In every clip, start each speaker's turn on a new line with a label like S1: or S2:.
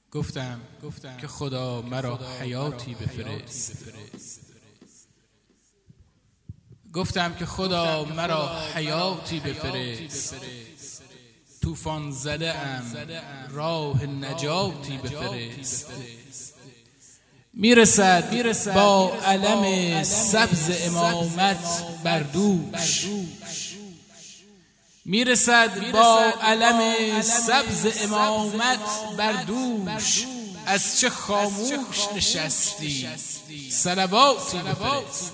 S1: گفتم که خدا مرا حیاتی بفرست. گفتم که خدا مرا حیاتی بفرست. طوفان زده ام راه نجاتی بفرست. میرسد با علم سبز امامت بر دوش. میرسد با علم سبز امامت بر دوش. از چه خاموش نشستی صلواتی بفرست.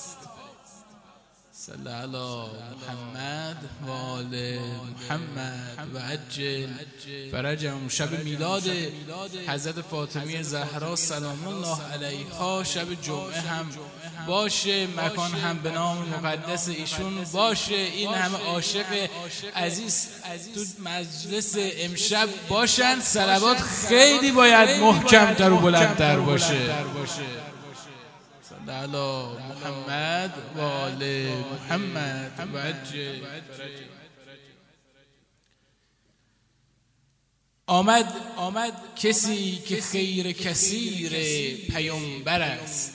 S1: صلی علی محمد و آل محمد و عجل فرجهم. شب میلاد حضرت فاطمه زهرا سلام الله علیها شب جمعه هم باشه، مکان هم به نام مقدس ایشون باشه. این همه عاشق عزیز تو مجلس امشب باشن. صلوات خیلی باید محکم‌تر و بلندتر باشه. صلی علی محمد و آل محمد و عجل. آمد کسی که خیر کثیر پیامبر است.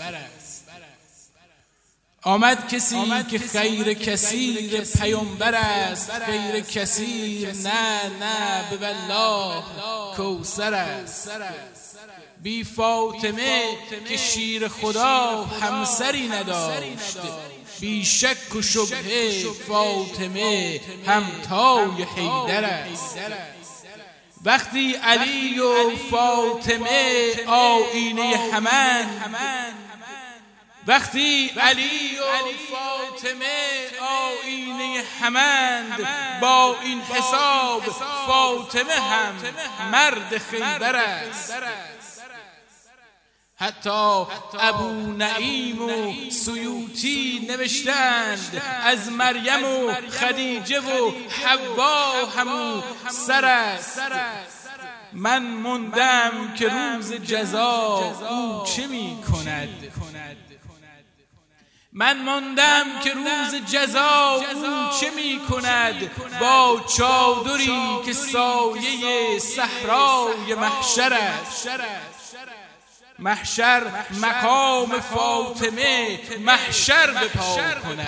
S1: آمد کسی که خیر کثیر پیامبر است. خیر کثیر نه به والله کوثر است. بی فاطمه که شیر خدا همسری نداشت. بی شک و شبهه فاطمه همتای حیدر است. وقتی علی و فاطمه آیینه همند، وقتی علی و فاطمه آیینه همند، با این حساب فاطمه هم مرد خیبر است. حتی ابو نعیم و سیوطی نوشتند از مریم و خدیجه و حوا همو سر است. من موندم که روز جزا او چه می کند. من موندم که روز جزا او چه می کند. با چادری که سایه صحرای محشر است. محشر مقام فاطمه محشر به پا کند.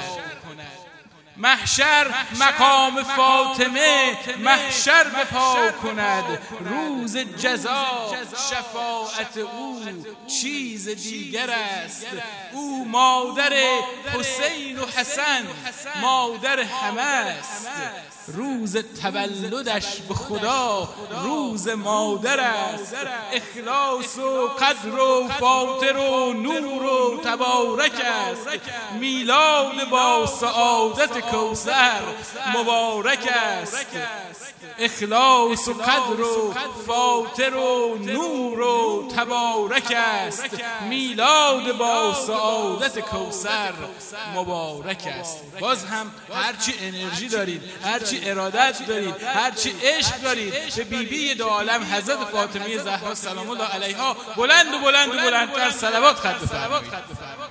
S1: محشر مقام فاطمه محشر به پا کند. روز جزا شفاعت او چیز دیگر است. او مادر حسین و حسن مادر همه است. روز تولدش به خدا روز مادر است. اخلاص و قدر و فاطر و نور و تبارک است. میلاد با سعادت کوثر مبارک است. اخلاص و قدر و فاطر و نور و تبارک است. میلاد با سعادت کوثر مبارک است. باز هم هرچی انرژی دارید، هرچی ارادت دارید، هرچی عشق دارید به بیبی دو عالم حضرت فاطمه زهرا سلام الله علیها بلند و بلند و بلندتر صلوات خط بفرمایید.